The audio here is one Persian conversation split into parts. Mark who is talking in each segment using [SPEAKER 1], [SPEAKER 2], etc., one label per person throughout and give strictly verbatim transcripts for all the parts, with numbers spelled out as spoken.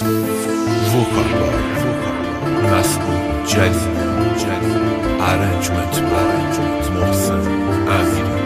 [SPEAKER 1] Vocal Mas'ud Jalil Arrangement by Mohsen Amiri.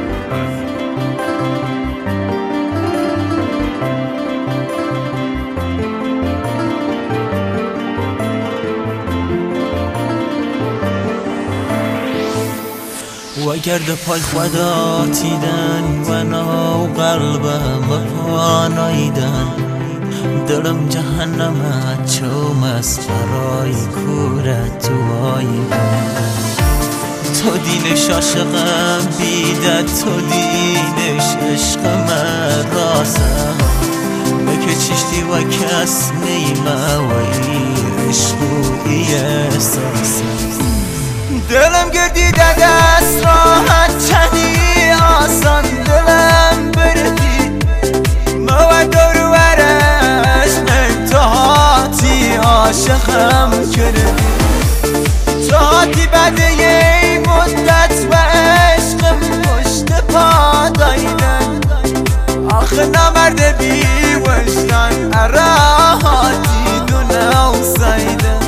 [SPEAKER 2] و گرد پای خدا تیدن و ناو قلبم پاناییدن دلم جهنمه چوم از برای کورت توایی بندن تو دینش عاشقم بیدت تو دینش عشقم رازم بکه چشتی و کس نیمه و ای عشق و ای احساسم دلم گردیده دست راحت چنی آسان دلم بردی ما دور ورش انتهاتی عاشقم کردی جاتی بده یه مدت و عشقم پشت پا دایدن آخه نمرد بی وجدان اراحاتی دونه و سایدن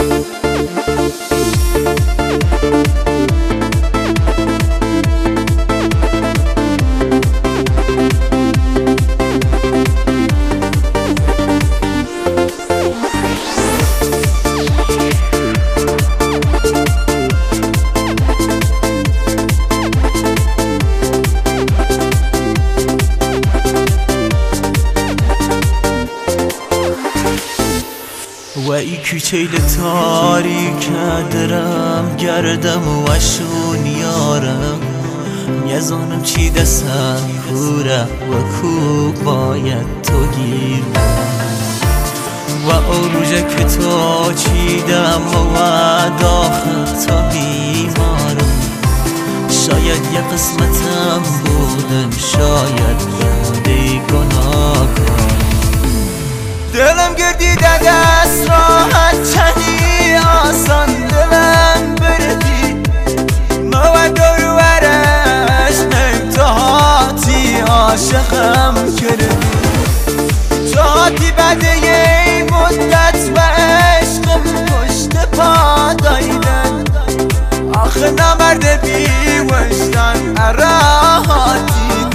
[SPEAKER 2] و ای کوچه تاریک درم گردم و شون یارم میزانم چی دستم کوره و کو باید تو گیر و اروژه که تو چیدم و داخل تو بیمارم شاید یه قسمتم بودم شاید بودی گناه کنم دلم گردیده دست راحت چنی آسان دلم بردی ما دور ورش انتهاتی عاشقم کردی جاتی بده یه مدت و عشقم پشت پا دایدن آخه نمرد بی وجدان اراحاتی